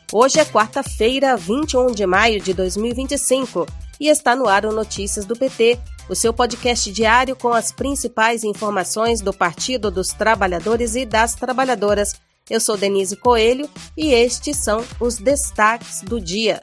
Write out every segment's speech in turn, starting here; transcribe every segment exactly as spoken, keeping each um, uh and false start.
Hoje é quarta-feira, vinte e um de maio de dois mil e vinte e cinco e está no ar o Notícias do P T, o seu podcast diário com as principais informações do Partido dos Trabalhadores e das Trabalhadoras. Eu sou Denise Coelho e estes são os destaques do dia.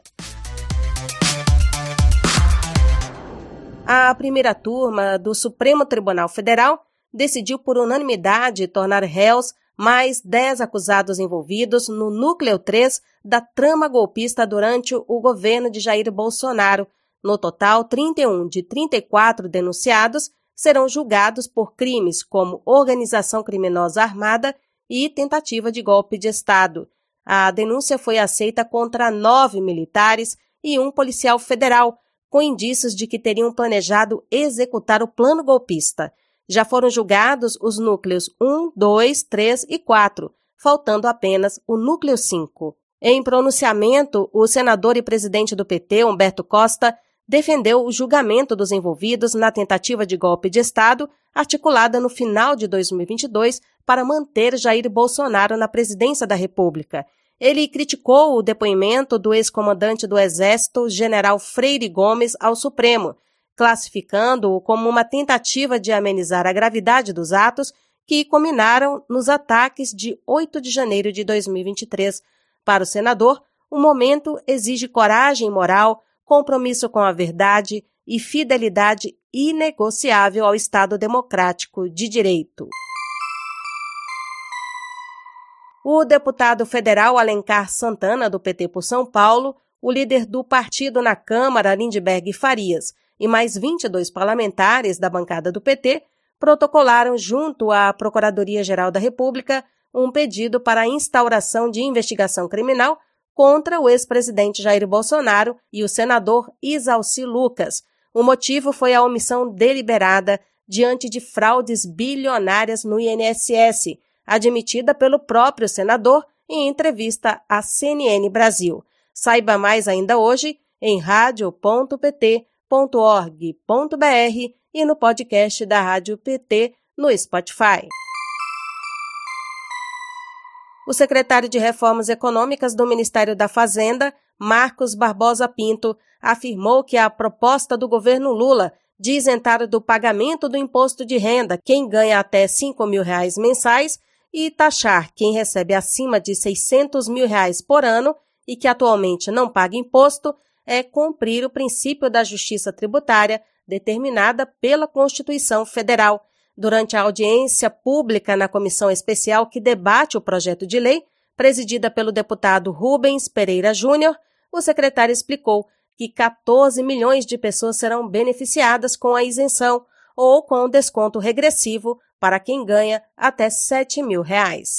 A primeira turma do Supremo Tribunal Federal decidiu por unanimidade tornar réus mais dez acusados envolvidos no núcleo três da trama golpista durante o governo de Jair Bolsonaro. No total, trinta e um de trinta e quatro denunciados serão julgados por crimes como organização criminosa armada e tentativa de golpe de Estado. A denúncia foi aceita contra nove militares e um policial federal, com indícios de que teriam planejado executar o plano golpista. Já foram julgados os núcleos um, dois, três e quatro, faltando apenas o núcleo cinco. Em pronunciamento, o senador e presidente do P T, Humberto Costa, defendeu o julgamento dos envolvidos na tentativa de golpe de Estado articulada no final de dois mil e vinte e dois para manter Jair Bolsonaro na presidência da República. Ele criticou o depoimento do ex-comandante do Exército, general Freire Gomes, ao Supremo, classificando-o como uma tentativa de amenizar a gravidade dos atos que culminaram nos ataques de oito de janeiro de dois mil e vinte e três. Para o senador, o momento exige coragem moral, compromisso com a verdade e fidelidade inegociável ao Estado democrático de direito. O deputado federal Alencar Santana, do P T por São Paulo, o líder do partido na Câmara, Lindbergh Farias, e mais vinte e dois parlamentares da bancada do P T protocolaram junto à Procuradoria-Geral da República um pedido para a instauração de investigação criminal contra o ex-presidente Jair Bolsonaro e o senador Isalci Lucas. O motivo foi a omissão deliberada diante de fraudes bilionárias no I N S S, admitida pelo próprio senador em entrevista à C N N Brasil. Saiba mais ainda hoje em rádio ponto p t ponto org ponto b r e no podcast da Rádio P T no Spotify. O secretário de Reformas Econômicas do Ministério da Fazenda, Marcos Barbosa Pinto, afirmou que a proposta do governo Lula de isentar do pagamento do imposto de renda quem ganha até cinco mil reais mensais e taxar quem recebe acima de seiscentos mil reais por ano e que atualmente não paga imposto é cumprir o princípio da justiça tributária determinada pela Constituição Federal. Durante a audiência pública na comissão especial que debate o projeto de lei, presidida pelo deputado Rubens Pereira Júnior, o secretário explicou que quatorze milhões de pessoas serão beneficiadas com a isenção ou com desconto regressivo para quem ganha até sete mil reais.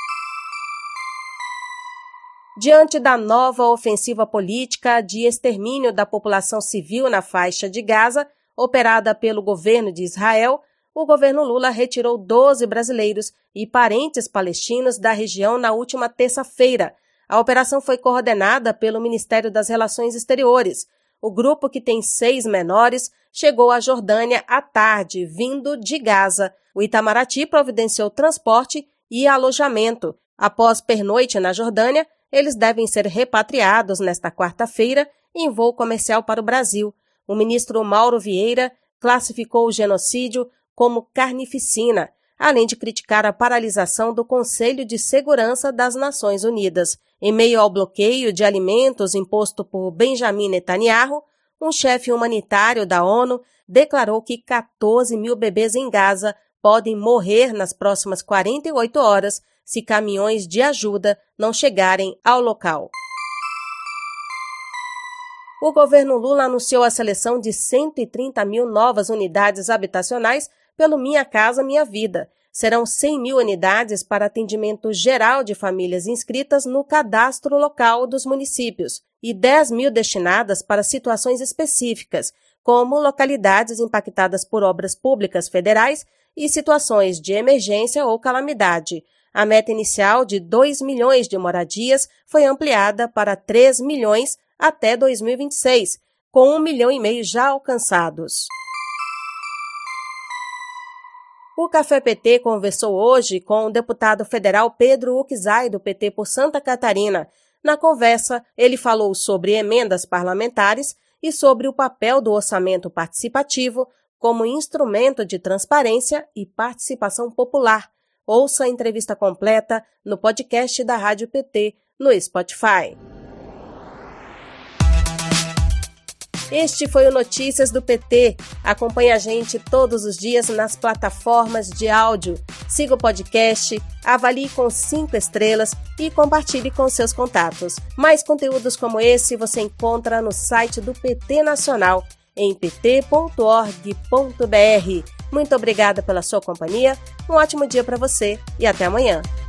Diante da nova ofensiva política de extermínio da população civil na faixa de Gaza, operada pelo governo de Israel, o governo Lula retirou doze brasileiros e parentes palestinos da região na última terça-feira. A operação foi coordenada pelo Ministério das Relações Exteriores. O grupo, que tem seis menores, chegou à Jordânia à tarde, vindo de Gaza. O Itamaraty providenciou transporte e alojamento. Após pernoite na Jordânia, eles devem ser repatriados nesta quarta-feira em voo comercial para o Brasil. O ministro Mauro Vieira classificou o genocídio como carnificina, além de criticar a paralisação do Conselho de Segurança das Nações Unidas. Em meio ao bloqueio de alimentos imposto por Benjamin Netanyahu, um chefe humanitário da ONU declarou que quatorze mil bebês em Gaza podem morrer nas próximas quarenta e oito horas se caminhões de ajuda não chegarem ao local. O governo Lula anunciou a seleção de cento e trinta mil novas unidades habitacionais pelo Minha Casa Minha Vida. Serão cem mil unidades para atendimento geral de famílias inscritas no cadastro local dos municípios e dez mil destinadas para situações específicas, como localidades impactadas por obras públicas federais e situações de emergência ou calamidade. A meta inicial de dois milhões de moradias foi ampliada para três milhões até dois mil e vinte e seis, com um milhão e meio já alcançados. O Café P T conversou hoje com o deputado federal Pedro Uczai, do P T por Santa Catarina. Na conversa, ele falou sobre emendas parlamentares e sobre o papel do orçamento participativo como instrumento de transparência e participação popular. Ouça a entrevista completa no podcast da Rádio P T no Spotify. Este foi o Notícias do P T. Acompanhe a gente todos os dias nas plataformas de áudio. Siga o podcast, avalie com cinco estrelas e compartilhe com seus contatos. Mais conteúdos como esse você encontra no site do P T Nacional, em p t ponto org ponto b r. Muito obrigada pela sua companhia, um ótimo dia para você e até amanhã.